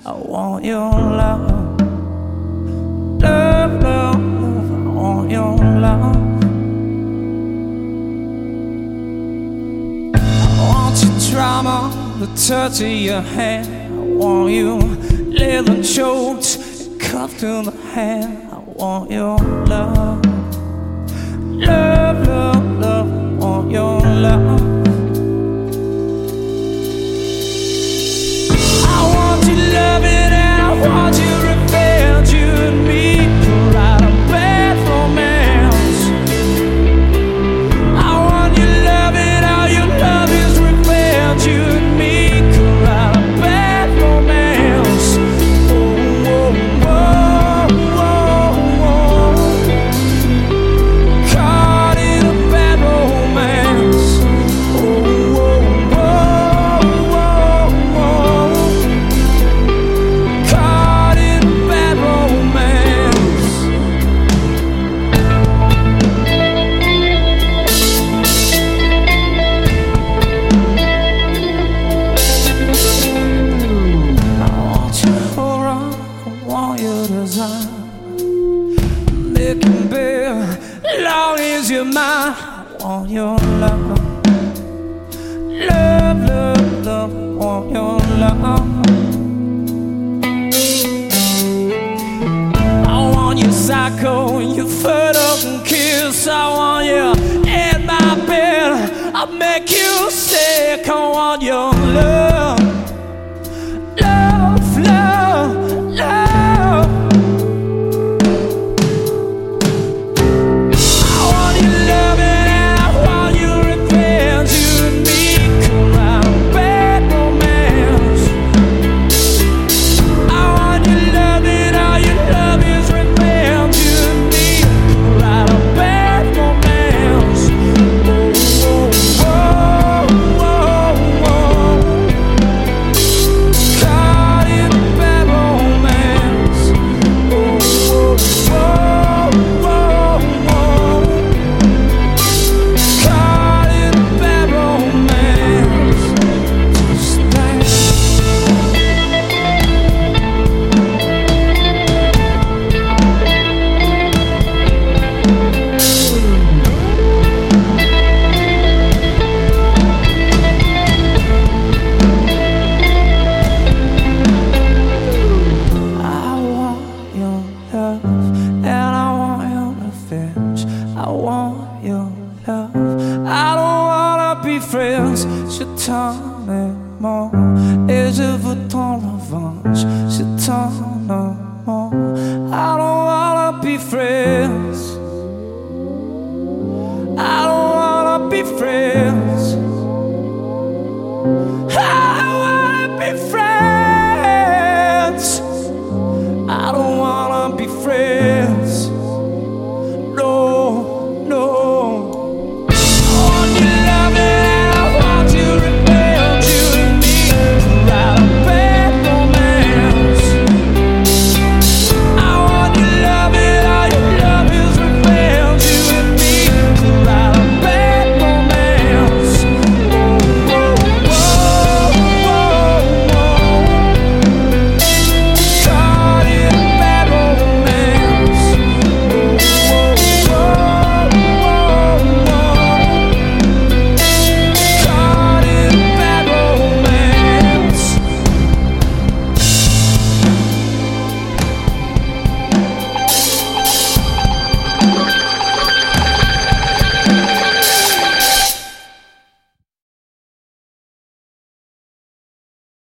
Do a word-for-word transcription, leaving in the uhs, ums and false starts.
I want your love. Love, love, love, I want your love. I want your drama, the touch of your hand. I want you leather choked and cuffed to the hand. I want your love. Love, love, love, I want your love. Making beer, long as you're mine. I want your love. Love, love, love, I want your love. I want you psycho, you fed up and kiss. I want you in my bed. I